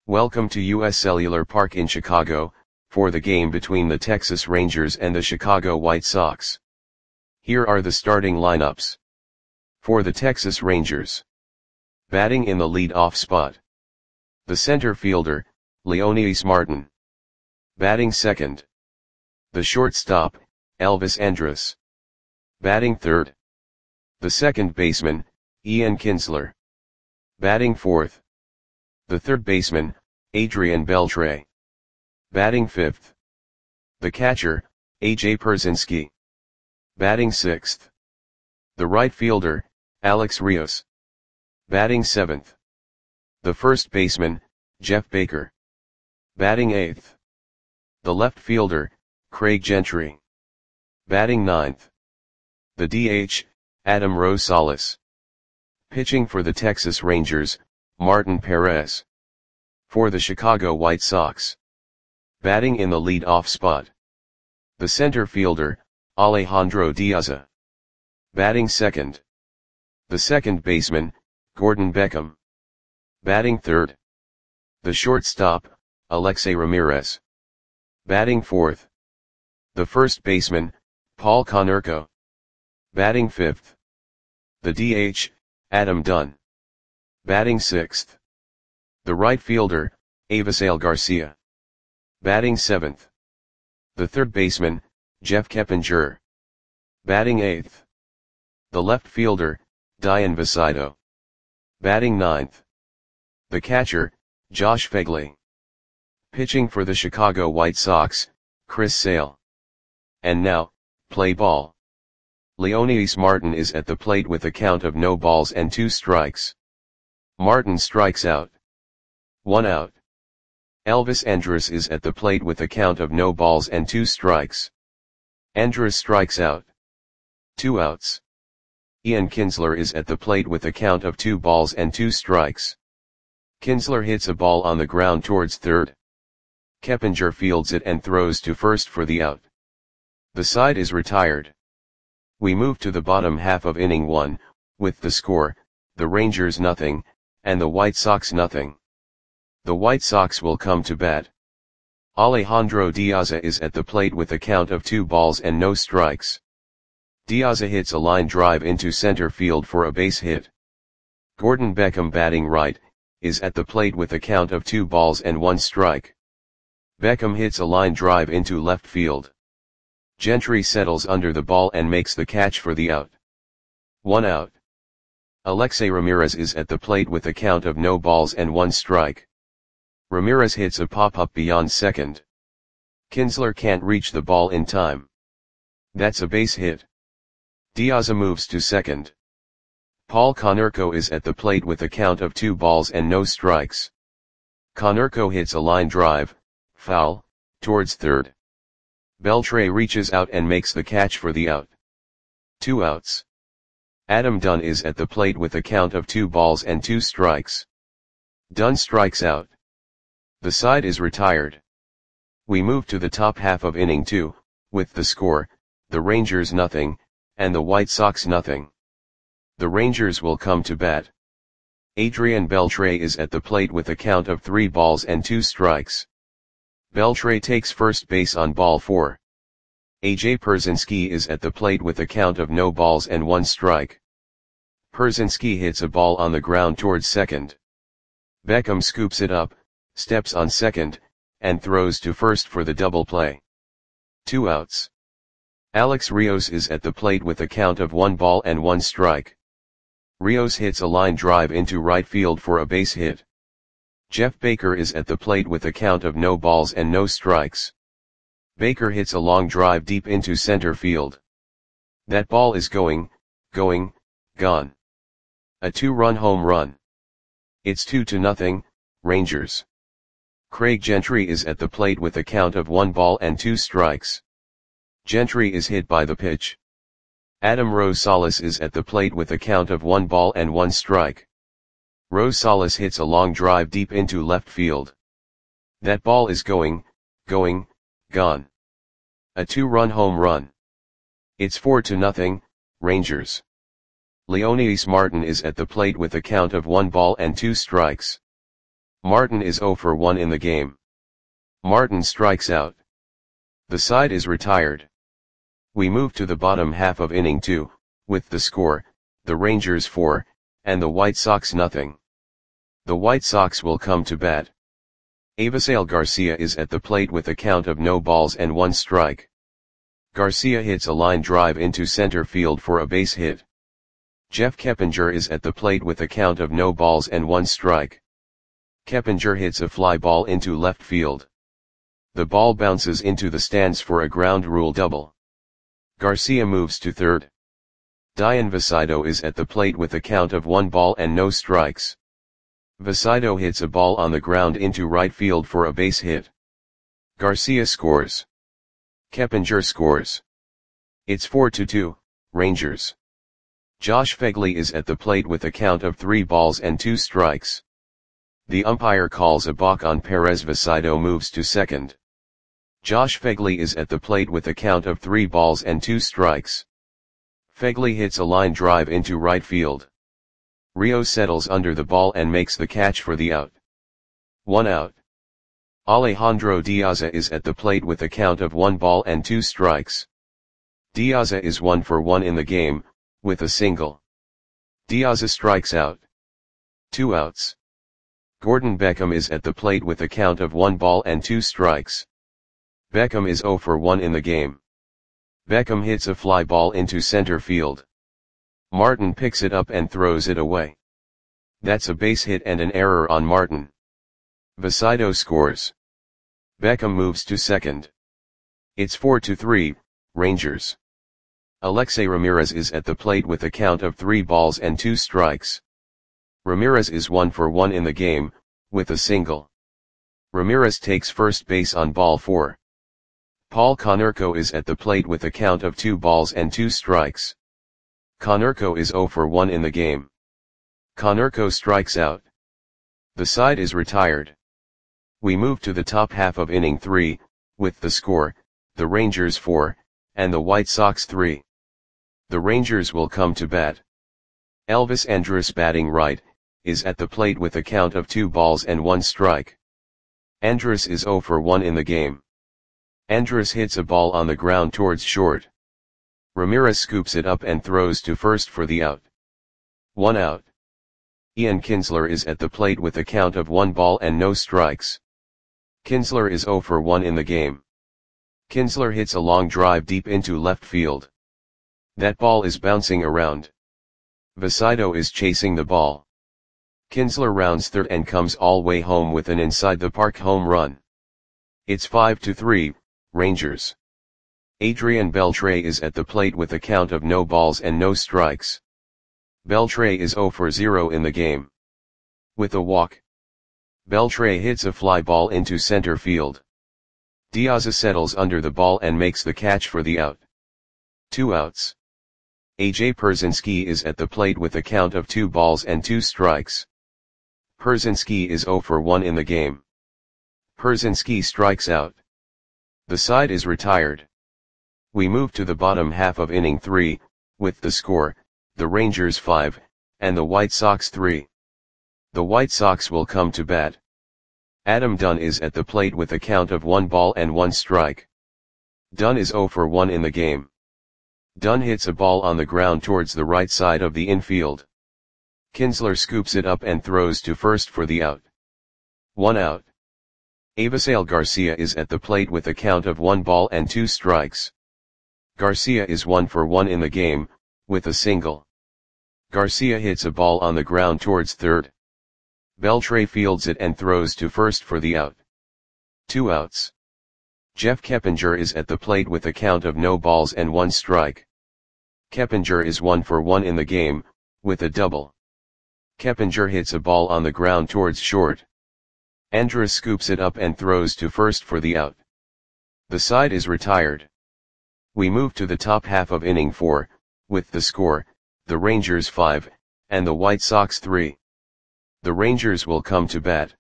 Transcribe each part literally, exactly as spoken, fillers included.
Welcome to U S Cellular Park in Chicago, for the game between the Texas Rangers and the Chicago White Sox. Here are the starting lineups. For the Texas Rangers. Batting in the lead-off spot. The center fielder, Leonys Martin. Batting second. The shortstop, Elvis Andrus. Batting third. The second baseman, Ian Kinsler. Batting fourth. The third baseman, Adrian Beltre. Batting fifth. The catcher, A J Pierzynski. Batting sixth. The right fielder, Alex Rios. Batting seventh. The first baseman, Jeff Baker. Batting eighth. The left fielder, Craig Gentry. Batting ninth. The D H, Adam Rosales. Pitching for the Texas Rangers, Martin Perez. For the Chicago White Sox. Batting in the lead-off spot. The center fielder, Alejandro Diaza. Batting second. The second baseman, Gordon Beckham. Batting third. The shortstop, Alexei Ramirez. Batting fourth. The first baseman, Paul Konerko. Batting fifth. The D H, Adam Dunn. Batting sixth. The right fielder, Avisail Garcia. Batting seventh. The third baseman, Jeff Keppinger. Batting eighth. The left fielder, Dian Visido. Batting ninth. The catcher, Josh Phegley. Pitching for the Chicago White Sox, Chris Sale. And now, play ball. Leonys Martin is at the plate with a count of no balls and two strikes. Martin strikes out. One out. Elvis Andrus is at the plate with a count of no balls and two strikes. Andrus strikes out. Two outs. Ian Kinsler is at the plate with a count of two balls and two strikes. Kinsler hits a ball on the ground towards third. Keppinger fields it and throws to first for the out. The side is retired. We move to the bottom half of inning one, with the score, the Rangers nothing, and the White Sox nothing. The White Sox will come to bat. Alejandro Diaza is at the plate with a count of two balls and no strikes. Diaza hits a line drive into center field for a base hit. Gordon Beckham, batting right, is at the plate with a count of two balls and one strike. Beckham hits a line drive into left field. Gentry settles under the ball and makes the catch for the out. One out. Alexei Ramirez is at the plate with a count of no balls and one strike. Ramirez hits a pop-up beyond second. Kinsler can't reach the ball in time. That's a base hit. Diaza moves to second. Paul Konerko is at the plate with a count of two balls and no strikes. Konerko hits a line drive, foul, towards third. Beltre reaches out and makes the catch for the out. Two outs. Adam Dunn is at the plate with a count of two balls and two strikes. Dunn strikes out. The side is retired. We move to the top half of inning two, with the score, the Rangers nothing, and the White Sox nothing. The Rangers will come to bat. Adrian Beltre is at the plate with a count of three balls and two strikes. Beltre takes first base on ball four. A J Pierzynski is at the plate with a count of no balls and one strike. Pierzynski hits a ball on the ground towards second. Beckham scoops it up, steps on second, and throws to first for the double play. Two outs. Alex Rios is at the plate with a count of one ball and one strike. Rios hits a line drive into right field for a base hit. Jeff Baker is at the plate with a count of no balls and no strikes. Baker hits a long drive deep into center field. That ball is going, going, gone. A two-run home run. It's two to nothing, Rangers. Craig Gentry is at the plate with a count of one ball and two strikes. Gentry is hit by the pitch. Adam Rosales is at the plate with a count of one ball and one strike. Rosales hits a long drive deep into left field. That ball is going, going, gone. A two-run home run. It's four to nothing, Rangers. Leonys Martin is at the plate with a count of one ball and two strikes. Martin is zero for one in the game. Martin strikes out. The side is retired. We move to the bottom half of inning two, with the score, the Rangers four, and the White Sox nothing. The White Sox will come to bat. Avisail Garcia is at the plate with a count of no balls and one strike. Garcia hits a line drive into center field for a base hit. Jeff Keppinger is at the plate with a count of no balls and one strike. Keppinger hits a fly ball into left field. The ball bounces into the stands for a ground rule double. Garcia moves to third. Dian Vasido is at the plate with a count of one ball and no strikes. Vasido hits a ball on the ground into right field for a base hit. Garcia scores. Keppinger scores. It's four to two, Rangers. Josh Phegley is at the plate with a count of three balls and two strikes. The umpire calls a balk on Perez. Vasido moves to second. Josh Phegley is at the plate with a count of three balls and two strikes. Phegley hits a line drive into right field. Rios settles under the ball and makes the catch for the out. One out. Alejandro Diaza is at the plate with a count of one ball and two strikes. Diaza is one for one in the game, with a single. Diaza strikes out. Two outs. Gordon Beckham is at the plate with a count of one ball and two strikes. Beckham is zero for one in the game. Beckham hits a fly ball into center field. Martin picks it up and throws it away. That's a base hit and an error on Martin. Vasido scores. Beckham moves to second. It's four to three, Rangers. Alexei Ramirez is at the plate with a count of three balls and two strikes. Ramirez is one for one in the game, with a single. Ramirez takes first base on ball four. Paul Konerko is at the plate with a count of two balls and two strikes. Konerko is zero for one in the game. Konerko strikes out. The side is retired. We move to the top half of inning three, with the score, the Rangers four, and the White Sox three. The Rangers will come to bat. Elvis Andrus, batting right, is at the plate with a count of two balls and one strike. Andrus is zero for one in the game. Andrus hits a ball on the ground towards short. Ramirez scoops it up and throws to first for the out. One out. Ian Kinsler is at the plate with a count of one ball and no strikes. Kinsler is zero for one in the game. Kinsler hits a long drive deep into left field. That ball is bouncing around. Vasido is chasing the ball. Kinsler rounds third and comes all way home with an inside the park home run. It's five to three, Rangers. Adrian Beltre is at the plate with a count of no balls and no strikes. Beltre is zero for zero in the game. With a walk. Beltre hits a fly ball into center field. Diaza settles under the ball and makes the catch for the out. Two outs. A J Pierzynski is at the plate with a count of two balls and two strikes. Pierzynski is zero for one in the game. Pierzynski strikes out. The side is retired. We move to the bottom half of inning three, with the score, the Rangers five, and the White Sox three. The White Sox will come to bat. Adam Dunn is at the plate with a count of one ball and one strike. Dunn is zero for one in the game. Dunn hits a ball on the ground towards the right side of the infield. Kinsler scoops it up and throws to first for the out. One out. Avisail Garcia is at the plate with a count of one ball and two strikes. Garcia is one for one in the game, with a single. Garcia hits a ball on the ground towards third. Beltre fields it and throws to first for the out. Two outs. Jeff Keppinger is at the plate with a count of no balls and one strike. Keppinger is one for one in the game, with a double. Keppinger hits a ball on the ground towards short. Andrus scoops it up and throws to first for the out. The side is retired. We move to the top half of inning four, with the score, the Rangers five, and the White Sox three. The Rangers will come to bat.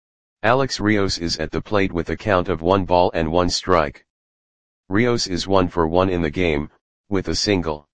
Alex Rios is at the plate with a count of one ball and one strike. Rios is one for one in the game, with a single.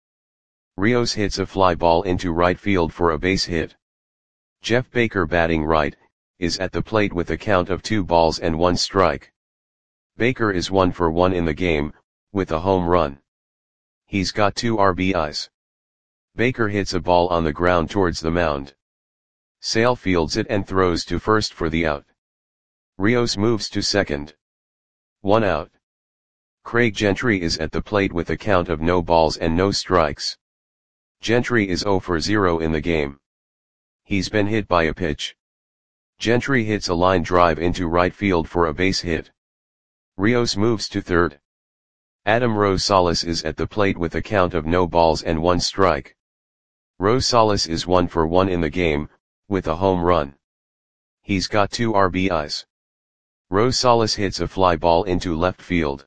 Rios hits a fly ball into right field for a base hit. Jeff Baker, batting right, is at the plate with a count of two balls and one strike. Baker is one for one in the game, with a home run. He's got two R B Is. Baker hits a ball on the ground towards the mound. Sale fields it and throws to first for the out. Rios moves to second. One out. Craig Gentry is at the plate with a count of no balls and no strikes. Gentry is zero for zero in the game. He's been hit by a pitch. Gentry hits a line drive into right field for a base hit. Rios moves to third. Adam Rosales is at the plate with a count of no balls and one strike. Rosales is one for one in the game, with a home run. He's got two R B Is. Rosales hits a fly ball into left field.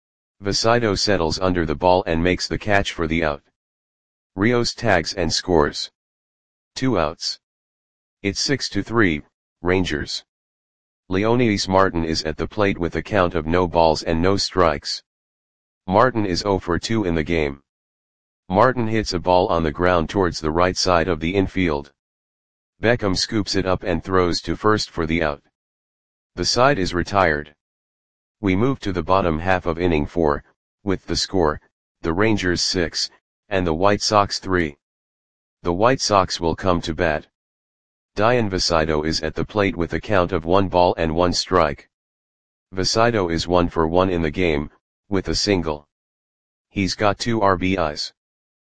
Vasido settles under the ball and makes the catch for the out. Rios tags and scores. Two outs. It's six to three, Rangers. Leonidas Martin is at the plate with a count of no balls and no strikes. Martin is zero for two in the game. Martin hits a ball on the ground towards the right side of the infield. Beckham scoops it up and throws to first for the out. The side is retired. We move to the bottom half of inning four, with the score, the Rangers six, and the White Sox three. The White Sox will come to bat. Dian Vasido is at the plate with a count of one ball and one strike. Vasido is one for one in the game, with a single. He's got two R B Is.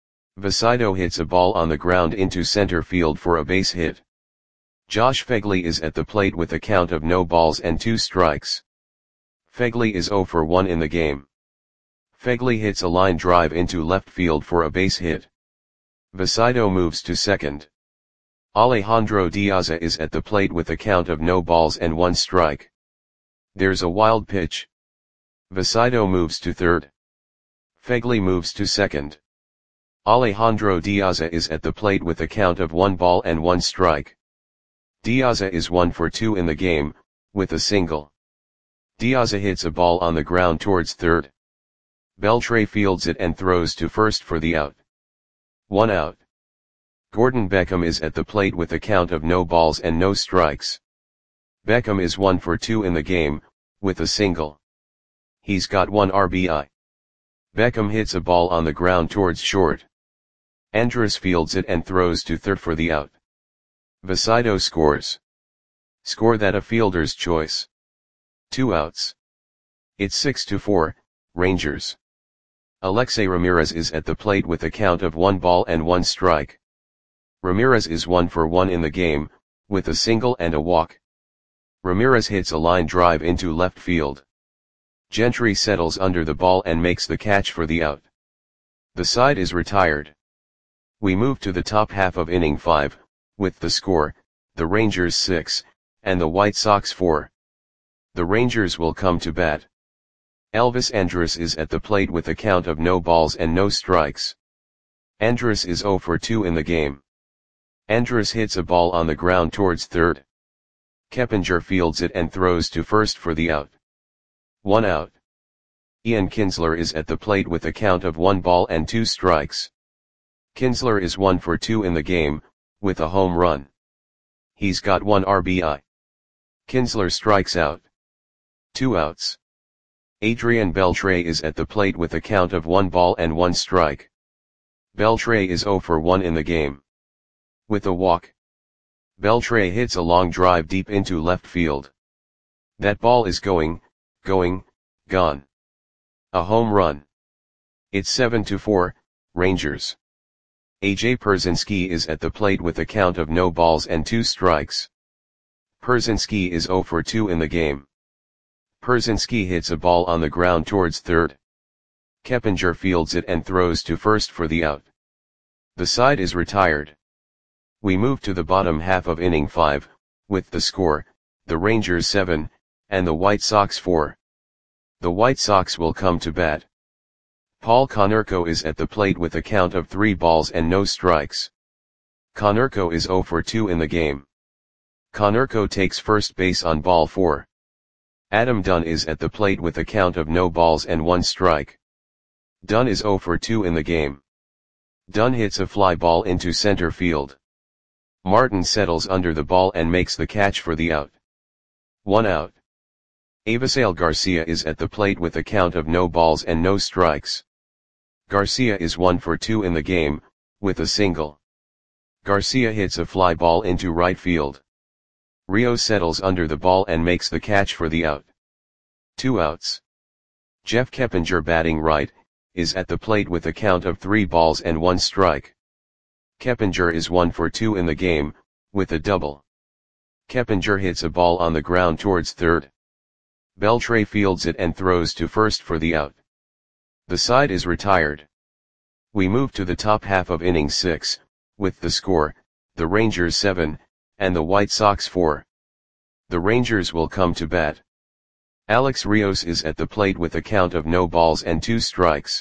Vasido hits a ball on the ground into center field for a base hit. Josh Phegley is at the plate with a count of no balls and two strikes. Phegley is zero for one in the game. Phegley hits a line drive into left field for a base hit. Vasido moves to second. Alejandro Diaz is at the plate with a count of no balls and one strike. There's a wild pitch. Vasido moves to third. Phegley moves to second. Alejandro Diaz is at the plate with a count of one ball and one strike. Diaz is one for two in the game, with a single. Diaz hits a ball on the ground towards third. Beltre fields it and throws to first for the out. One out. Gordon Beckham is at the plate with a count of no balls and no strikes. Beckham is one for two in the game, with a single. He's got one R B I. Beckham hits a ball on the ground towards short. Andrus fields it and throws to third for the out. Vasido scores. Score that a fielder's choice. Two outs. It's six to four, Rangers. Alexei Ramirez is at the plate with a count of one ball and one strike. Ramirez is one for one in the game, with a single and a walk. Ramirez hits a line drive into left field. Gentry settles under the ball and makes the catch for the out. The side is retired. We move to the top half of inning five, with the score, the Rangers six, and the White Sox four. The Rangers will come to bat. Elvis Andrus is at the plate with a count of no balls and no strikes. Andrus is zero for two in the game. Andrus hits a ball on the ground towards third. Keppinger fields it and throws to first for the out. One out. Ian Kinsler is at the plate with a count of one ball and two strikes. Kinsler is one for two in the game, with a home run. He's got one R B I. Kinsler strikes out. Two outs. Adrian Beltre is at the plate with a count of one ball and one strike. Beltre is zero for one in the game. With a walk. Beltre hits a long drive deep into left field. That ball is going, going, gone. A home run. It's seven to four, Rangers. A J Pierzynski is at the plate with a count of no balls and two strikes. Pierzynski is zero for two in the game. Pierzynski hits a ball on the ground towards third. Keppinger fields it and throws to first for the out. The side is retired. We move to the bottom half of inning five, with the score, the Rangers seven, and the White Sox four. The White Sox will come to bat. Paul Konerko is at the plate with a count of three balls and no strikes. Konerko is zero for two in the game. Konerko takes first base on ball four. Adam Dunn is at the plate with a count of no balls and one strike. Dunn is zero for two in the game. Dunn hits a fly ball into center field. Martin settles under the ball and makes the catch for the out. One out. Avisail Garcia is at the plate with a count of no balls and no strikes. Garcia is one for two in the game, with a single. Garcia hits a fly ball into right field. Rios settles under the ball and makes the catch for the out. Two outs. Jeff Keppinger, batting right, is at the plate with a count of three balls and one strike. Keppinger is one for two in the game, with a double. Keppinger hits a ball on the ground towards third. Beltre fields it and throws to first for the out. The side is retired. We move to the top half of inning six, with the score, the Rangers seven, and the White Sox four. The Rangers will come to bat. Alex Rios is at the plate with a count of no balls and two strikes.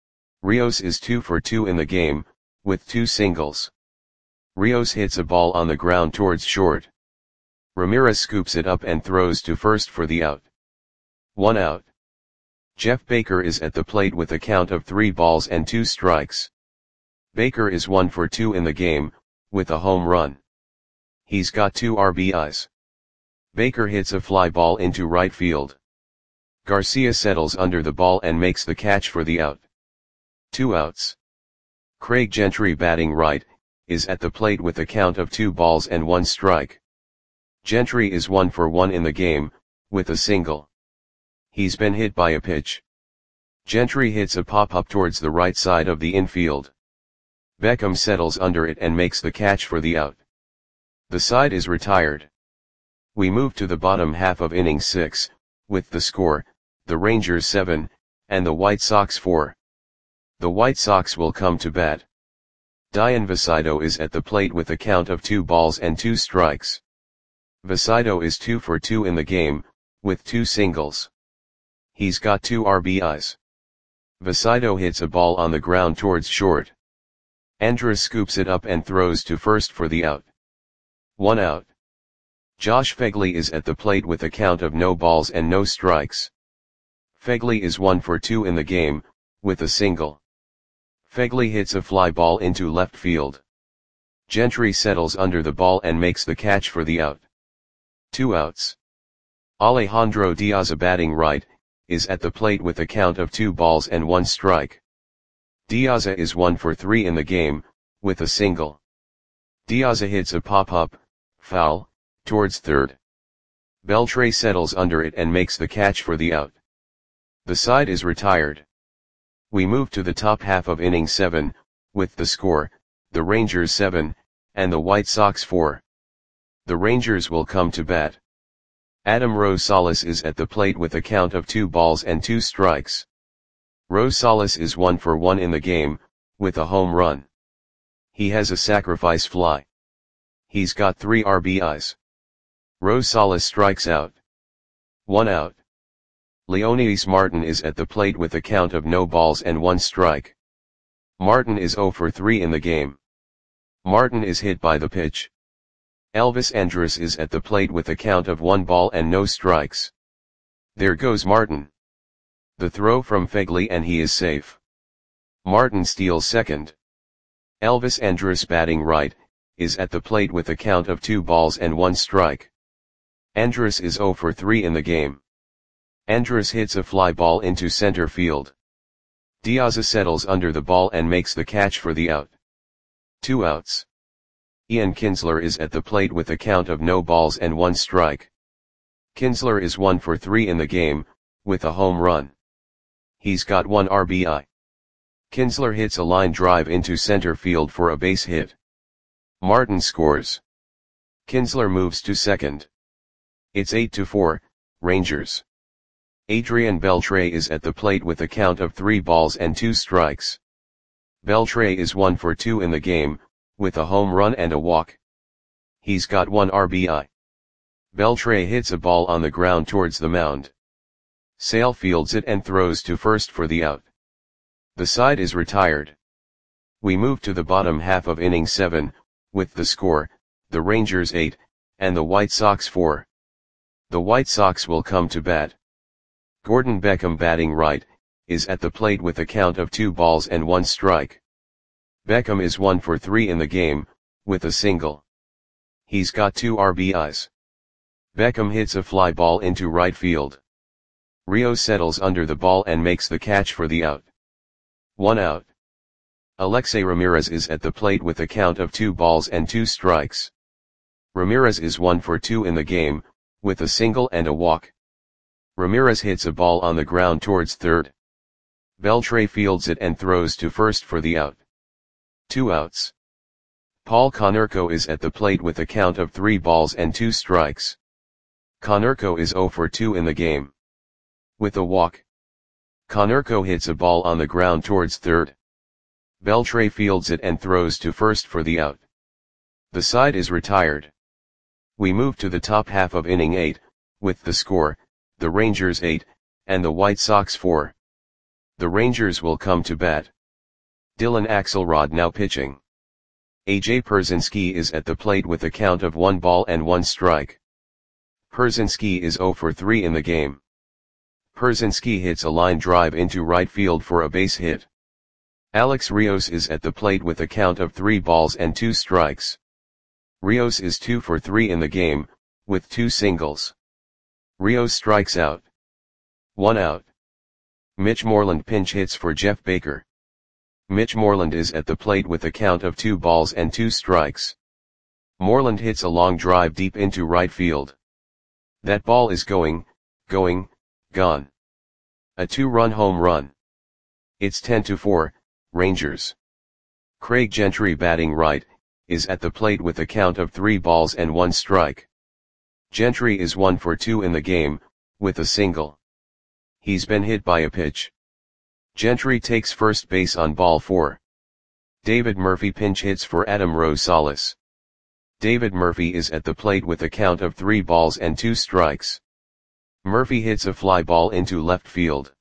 Rios is two for two in the game, with two singles. Rios hits a ball on the ground towards short. Ramirez scoops it up and throws to first for the out. One out. Jeff Baker is at the plate with a count of three balls and two strikes. Baker is one for two in the game, with a home run. He's got two R B Is. Baker hits a fly ball into right field. Garcia settles under the ball and makes the catch for the out. Two outs. Craig Gentry, batting right, is at the plate with a count of two balls and one strike. Gentry is one for one in the game, with a single. He's been hit by a pitch. Gentry hits a pop-up towards the right side of the infield. Beckham settles under it and makes the catch for the out. The side is retired. We move to the bottom half of inning six, with the score, the Rangers seven, and the White Sox four. The White Sox will come to bat. Dian Vasido is at the plate with a count of two balls and two strikes. Vasido is two for two in the game, with two singles. He's got two R B Is. Vasido hits a ball on the ground towards short. Andrus scoops it up and throws to first for the out. One out. Josh Phegley is at the plate with a count of no balls and no strikes. Phegley is one for two in the game, with a single. Phegley hits a fly ball into left field. Gentry settles under the ball and makes the catch for the out. Two outs. Alejandro Diaz, batting right, is at the plate with a count of two balls and one strike. Diaz is one for three in the game, with a single. Diaz hits a pop-up, foul, towards third. Beltre settles under it and makes the catch for the out. The side is retired. We move to the top half of inning seven, with the score, the Rangers seven, and the White Sox four. The Rangers will come to bat. Adam Rosales is at the plate with a count of two balls and two strikes. Rosales is one for one in the game, with a home run. He has a sacrifice fly. He's got three R B Is. Rosales strikes out. One out. Leonidas Martin is at the plate with a count of no balls and one strike. Martin is zero for three in the game. Martin is hit by the pitch. Elvis Andrus is at the plate with a count of one ball and no strikes. There goes Martin. The throw from Phegley and he is safe. Martin steals second. Elvis Andrus, batting right, is at the plate with a count of two balls and one strike. Andrus is zero for three in the game. Andrus hits a fly ball into center field. Diaz settles under the ball and makes the catch for the out. Two outs. Ian Kinsler is at the plate with a count of no balls and one strike. Kinsler is one for three in the game, with a home run. He's got one R B I. Kinsler hits a line drive into center field for a base hit. Martin scores. Kinsler moves to second. It's eight to four, Rangers. Adrian Beltre is at the plate with a count of three balls and two strikes. Beltre is one for two in the game, with a home run and a walk. He's got one R B I. Beltre hits a ball on the ground towards the mound. Sale fields it and throws to first for the out. The side is retired. We move to the bottom half of inning seven, with the score, the Rangers eight, and the White Sox four. The White Sox will come to bat. Gordon Beckham, batting right, is at the plate with a count of two balls and one strike. Beckham is one for three in the game, with a single. He's got two R B Is. Beckham hits a fly ball into right field. Rios settles under the ball and makes the catch for the out. One out. Alexei Ramirez is at the plate with a count of two balls and two strikes. Ramirez is one for two in the game, with a single and a walk. Ramirez hits a ball on the ground towards third. Beltre fields it and throws to first for the out. Two outs. Paul Konerko is at the plate with a count of three balls and two strikes. Konerko is zero for two in the game. With a walk. Konerko hits a ball on the ground towards third. Beltre fields it and throws to first for the out. The side is retired. We move to the top half of inning eight, with the score, the Rangers eight, and the White Sox four. The Rangers will come to bat. Dylan Axelrod now pitching. A J Pierzynski is at the plate with a count of one ball and one strike. Pierzynski is zero for three in the game. Pierzynski hits a line drive into right field for a base hit. Alex Rios is at the plate with a count of three balls and two strikes. Rios is two for three in the game, with two singles. Rios strikes out. One out. Mitch Moreland pinch hits for Jeff Baker. Mitch Moreland is at the plate with a count of two balls and two strikes. Moreland hits a long drive deep into right field. That ball is going, going, gone. A two-run home run. It's ten to four, Rangers. Craig Gentry batting right, is at the plate with a count of three balls and one strike. Gentry is one for two in the game, with a single. He's been hit by a pitch. Gentry takes first base on ball four. David Murphy pinch hits for Adam Rosales. David Murphy is at the plate with a count of three balls and two strikes. Murphy hits a fly ball into left field.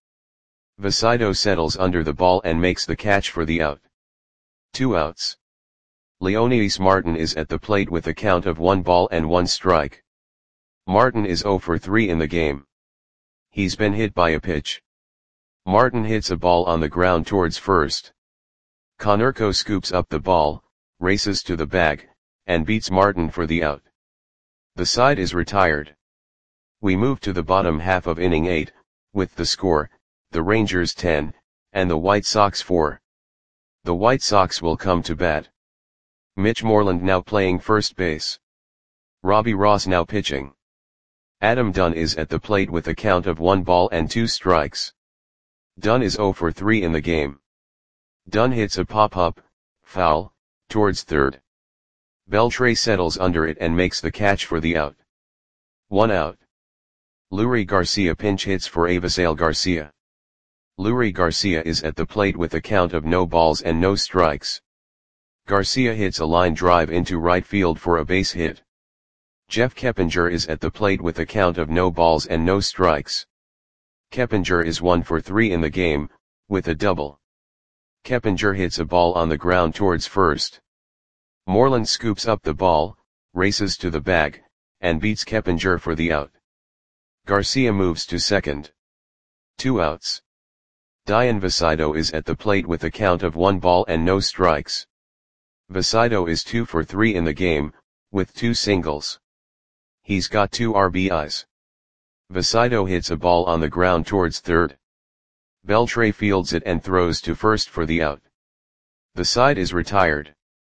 Vasido settles under the ball and makes the catch for the out. Two outs. Leonidas Martin is at the plate with a count of one ball and one strike. Martin is zero for three in the game. He's been hit by a pitch. Martin hits a ball on the ground towards first. Konerko scoops up the ball, races to the bag, and beats Martin for the out. The side is retired. We move to the bottom half of inning eight, with the score, the Rangers ten, and the White Sox four. The White Sox will come to bat. Mitch Moreland now playing first base. Robbie Ross now pitching. Adam Dunn is at the plate with a count of one ball and two strikes. Dunn is zero for three in the game. Dunn hits a pop-up, foul, towards third. Beltre settles under it and makes the catch for the out. One out. Leury Garcia pinch hits for Avisail Garcia. Leury Garcia is at the plate with a count of no balls and no strikes. Garcia hits a line drive into right field for a base hit. Jeff Keppinger is at the plate with a count of no balls and no strikes. Keppinger is one for three in the game, with a double. Keppinger hits a ball on the ground towards first. Moreland scoops up the ball, races to the bag, and beats Keppinger for the out. Garcia moves to second. Two outs. Dian Vasido is at the plate with a count of one ball and no strikes. Vasido is two for three in the game, with two singles. He's got two R B Is. Vasido hits a ball on the ground towards third. Beltre fields it and throws to first for the out. The side is retired.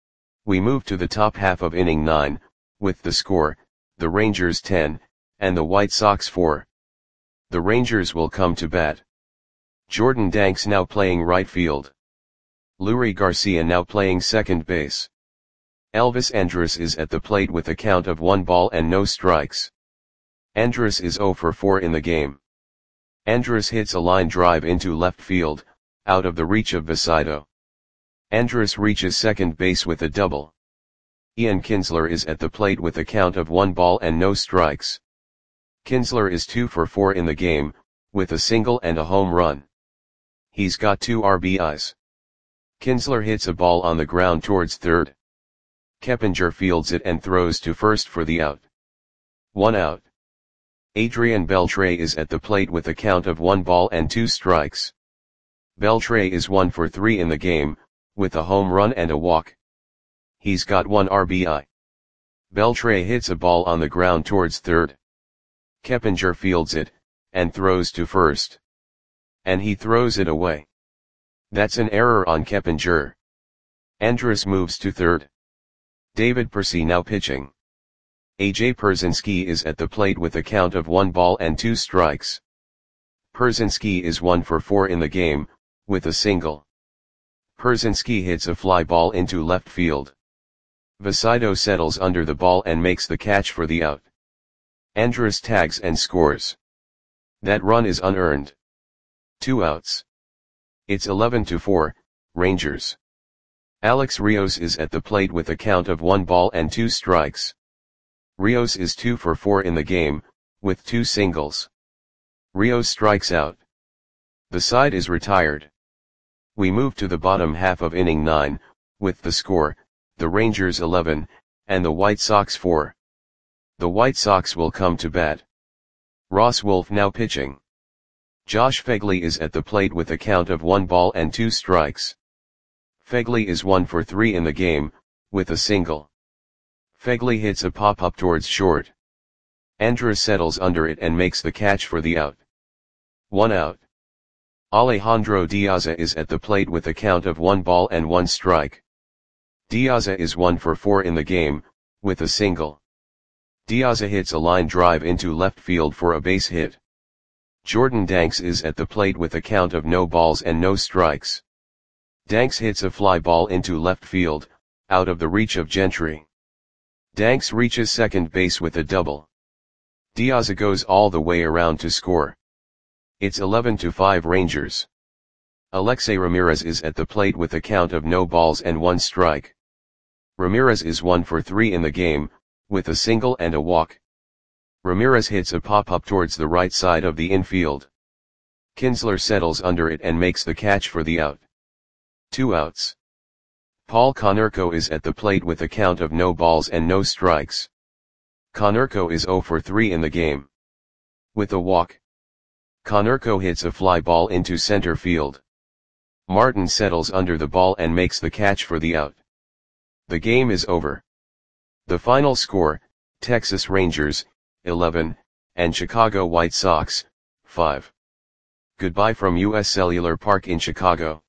We move to the top half of inning nine, with the score, the Rangers ten, and the White Sox four. The Rangers will come to bat. Jordan Danks now playing right field. Leury Garcia now playing second base. Elvis Andrus is at the plate with a count of one ball and no strikes. Andrus is zero for four in the game. Andrus hits a line drive into left field, out of the reach of Vasido. Andrus reaches second base with a double. Ian Kinsler is at the plate with a count of one ball and no strikes. Kinsler is two for four in the game, with a single and a home run. He's got two R B Is. Kinsler hits a ball on the ground towards third. Keppinger fields it and throws to first for the out. One out. Adrian Beltre is at the plate with a count of one ball and two strikes. Beltre is one for three in the game, with a home run and a walk. He's got one R B I. Beltre hits a ball on the ground towards third. Keppinger fields it, and throws to first. And he throws it away. That's an error on Keppinger. Andrus moves to third. David Percy now pitching. A J Pierzynski is at the plate with a count of one ball and two strikes. Pierzynski is one for four in the game, with a single. Pierzynski hits a fly ball into left field. Vasido settles under the ball and makes the catch for the out. Andrus tags and scores. That run is unearned. Two outs. It's eleven to four, Rangers. Alex Rios is at the plate with a count of one ball and two strikes. Rios is two for four in the game, with two singles. Rios strikes out. The side is retired. We move to the bottom half of inning nine, with the score, the Rangers eleven, and the White Sox four. The White Sox will come to bat. Ross Wolf now pitching. Josh Phegley is at the plate with a count of one ball and two strikes. Phegley is one for three in the game, with a single. Phegley hits a pop-up towards short. Andrus settles under it and makes the catch for the out. One out. Alejandro Diaza is at the plate with a count of one ball and one strike. Diaza is one for four in the game, with a single. Diaza hits a line drive into left field for a base hit. Jordan Danks is at the plate with a count of no balls and no strikes. Danks hits a fly ball into left field, out of the reach of Gentry. Danks reaches second base with a double. Diaza goes all the way around to score. It's eleven to five Rangers. Alexei Ramirez is at the plate with a count of no balls and one strike. Ramirez is one for three in the game, with a single and a walk. Ramirez hits a pop-up towards the right side of the infield. Kinsler settles under it and makes the catch for the out. Two outs. Paul Konerko is at the plate with a count of no balls and no strikes. Konerko is zero for three in the game. With a walk. Konerko hits a fly ball into center field. Martin settles under the ball and makes the catch for the out. The game is over. The final score, Texas Rangers, eleven, and Chicago White Sox, five. Goodbye from U S Cellular Park in Chicago.